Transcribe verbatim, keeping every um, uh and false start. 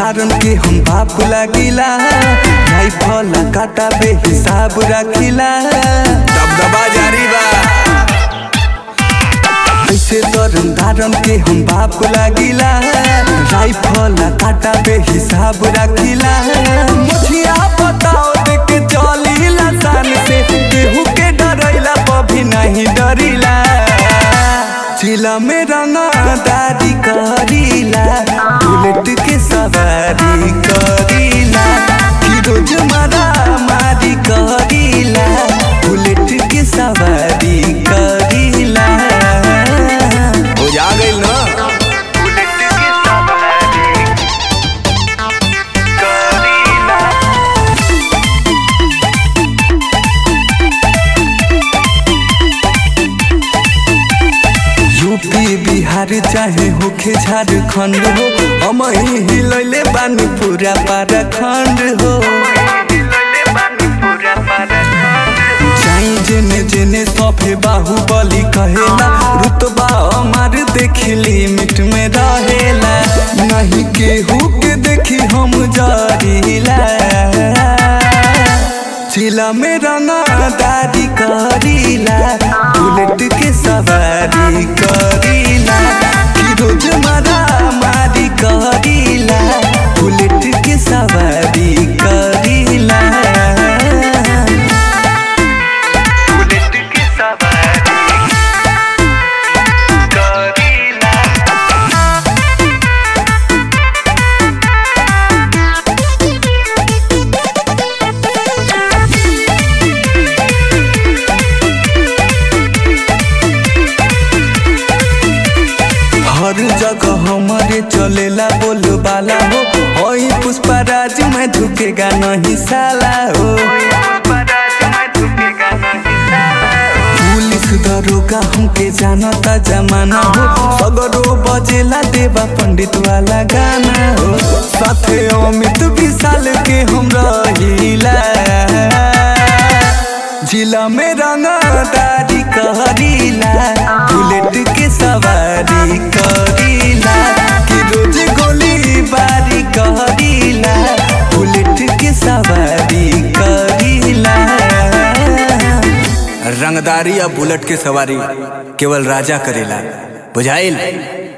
धारण के हम बाप लागिला, राइफल काटा बे हिसाब रखिला, दबदबा जारी बा। ऐसे तरन धारण के हम बाप लागिला, राइफल काटा बे हिसाब रखिला। मुझिया बताओ देख चलीला शान से, केहू के डरैला कभी नहीं डरिला। जिला में रंगदारी करीला, बुलेट के सवारी करीला, रोज मारा मारी करीला, बुलेट के सवारी करीला। हो जा गइल ना बुलेट के सवारी करीला। यूपी बिहार चाहे होखे झारखंड हो, हम ही हिलैले बानी पूरा पाराखंड हो। चाहे जेने जेने सफे बाहुबली कहेला, रुतबा हमार देखी लिमिट में रहेला। नहीं केहू के देखी हम जरीला, जिला में रंगदारी करीला, बुलेट के सवारी करीला, रोज मारा मारी करीला, बुलेट के सवारी करीला। बुलेट के सवारी करीला। हर जगह हमारे चलेला बोलबाला हो, ओही पुष्पराज में झुकेगा नहीं साला हो। पुलिस दरोगा हमके जानता जमाना हो, सगरो बजेला देवा पंडित वाला गाना हो। साथे अमित विशाल के हम रहिला, जिला में रंगदारी करीला, बुलेट के सवारी करीला, कि रोज गोली बारी करीला, बुलेट के सवारी करीला। रंगदारी या बुलेट के सवारी केवल राजा करेला, बुझाइल।